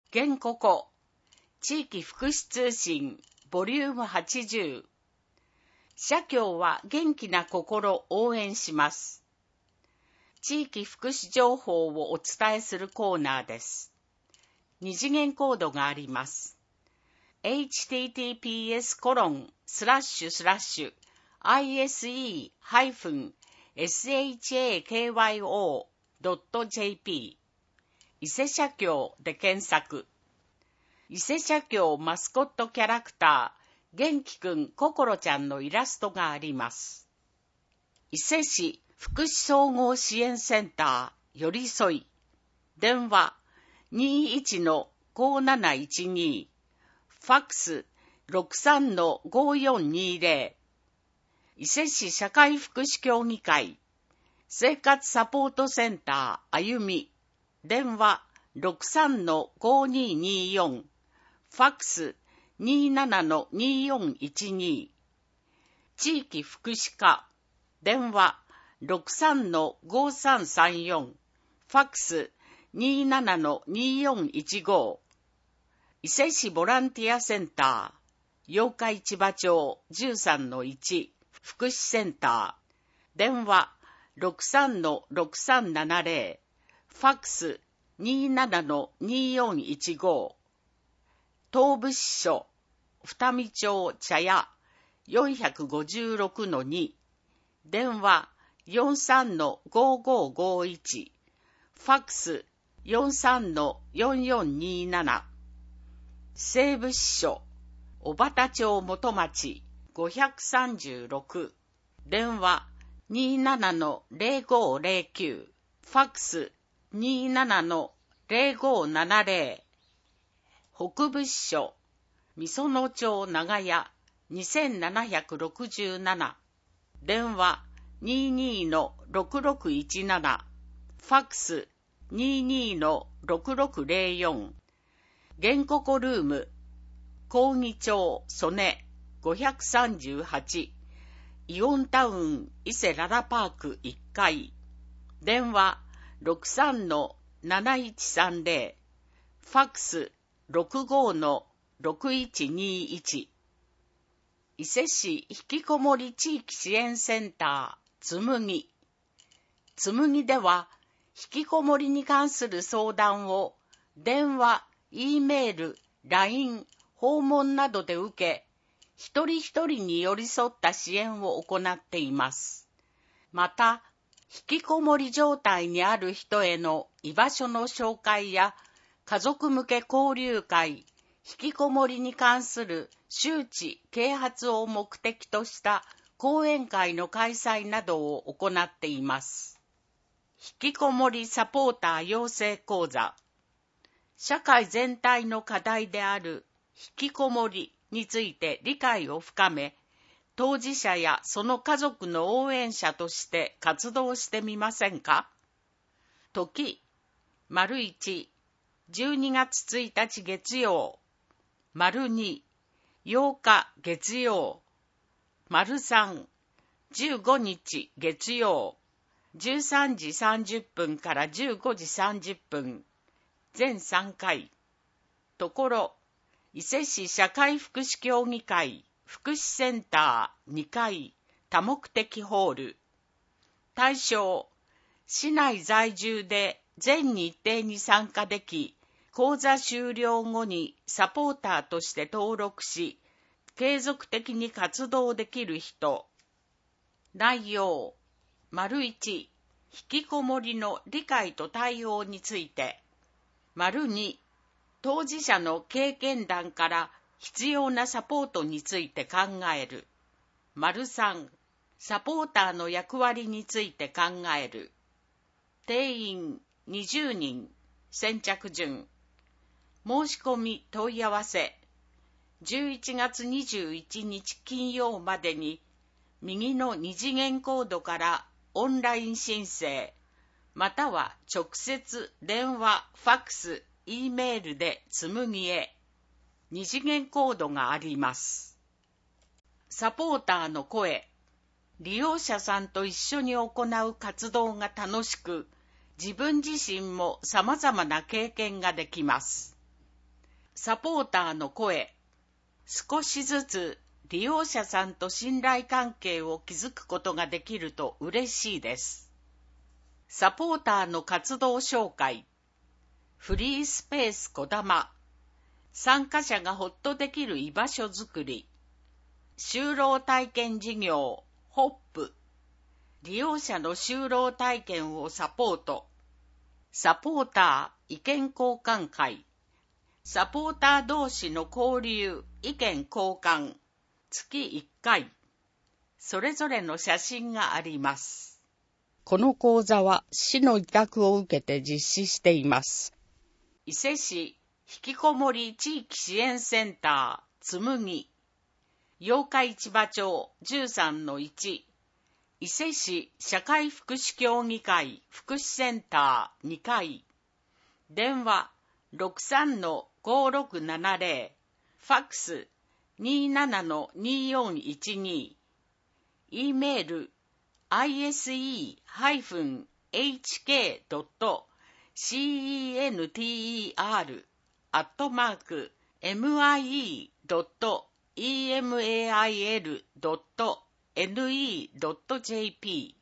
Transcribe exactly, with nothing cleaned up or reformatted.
現ここ地域福祉通信ボリュームはちじゅう。社協は元気な心応援します。地域福祉情報をお伝えするコーナーです。二次元コードがあります。エイチティーティーピーエスコロンスラッシュスラッシュアイエスイーハイフンエスエイチエーケーワイオードットジェーピー 伊勢社協で検索。伊勢社協マスコットキャラクター元気くんこころちゃんのイラストがあります。伊勢市福祉総合支援センターよりそい電話 にじゅういちのごーなないちに ファックス ろくさんのごーよんにーぜろ伊勢市社会福祉協議会生活サポートセンターあゆみ電話 ろくさんのごーにーにーよん ファックス にじゅうななのにーよんいちに地域福祉課電話 ろくさんのごーさんさんよん ファックス にじゅうななのにーよんいちご伊勢市ボランティアセンター八日市場町 じゅうさんのいち福祉センター電話 ろくさんのろくさんななぜろ ファックス にじゅうななのにーよんいちご東部支所二見町茶屋 よんごろくのに 電話 よんさんのごーごーごーいち ファックス よんさんのよんよんにーなな西部支所小畑町元町ごさんろく電話 にじゅうななのぜろごーぜろきゅう ファックス にじゅうななのぜろごーななぜろ北部支所みその町長屋にせんななひゃくろくじゅうなな電話 にじゅうにのろくろくいちなな ファックス にじゅうにのろくろくぜろよん原告ルーム講義町曽根ごさんはちイオンタウン伊勢ララパークいっかい電話 ろくさんのなないちさんぜろ ファックス ろくごのろくいちにいち伊勢市ひきこもり地域支援センターつむぎつむぎではひきこもりに関する相談を電話、Eメール、ライン、訪問などで受け一人一人に寄り添った支援を行っています。また、ひきこもり状態にある人への居場所の紹介や家族向け交流会、ひきこもりに関する周知・啓発を目的とした講演会の開催などを行っています。ひきこもりサポーター養成講座、社会全体の課題であるひきこもりについて理解を深め、当事者やその家族の応援者として活動してみませんか？時、丸一、じゅうにがつついたち月曜、丸二、ようか月曜、丸三、じゅうごにち月曜、じゅうさんじさんじゅっぷんからじゅうごじさんじゅっぷん、全さんかい。ところ、伊勢市社会福祉協議会福祉センターにかい多目的ホール。対象、市内在住で全日程に参加でき、講座終了後にサポーターとして登録し、継続的に活動できる人。内容、丸一、ひきこもりの理解と対応について。丸二、当事者の経験談から必要なサポートについて考える。丸三、サポーターの役割について考える。定員にじゅうにん、先着順。申し込み問い合わせ。じゅういちがつにじゅういちにち金曜までに、右の二次元コードからオンライン申請、または直接電話、ファックス、E メールでつむぎへ。二次元コードがあります。サポーターの声。利用者さんと一緒に行う活動が楽しく、自分自身も様々な経験ができます。 サポーターの声。少しずつ利用者さんと信頼関係を築くことができると嬉しいです。サポーターの活動紹介。フリースペースこだま。参加者がほっとできる居場所づくり。就労体験事業ホップ。利用者の就労体験をサポート。サポーター意見交換会。サポーター同士の交流、意見交換。月いっかい。それぞれの写真があります。この講座は市の委託を受けて実施しています。伊勢市引きこもり地域支援センターつむぎ。八日市場町 じゅうさんのいち。伊勢市社会福祉協議会福祉センターにかい。電話 ろくさんのごろくななぜろ。ファックス にじゅうななのにじゅうよんいちに。E メール アイエスイー ハイフン エイチケー ドット シーイーエヌティーイーアール アットマーク エムアイイー ドット イーエムエーアイエル ドット エヌイー ドット ジェーピー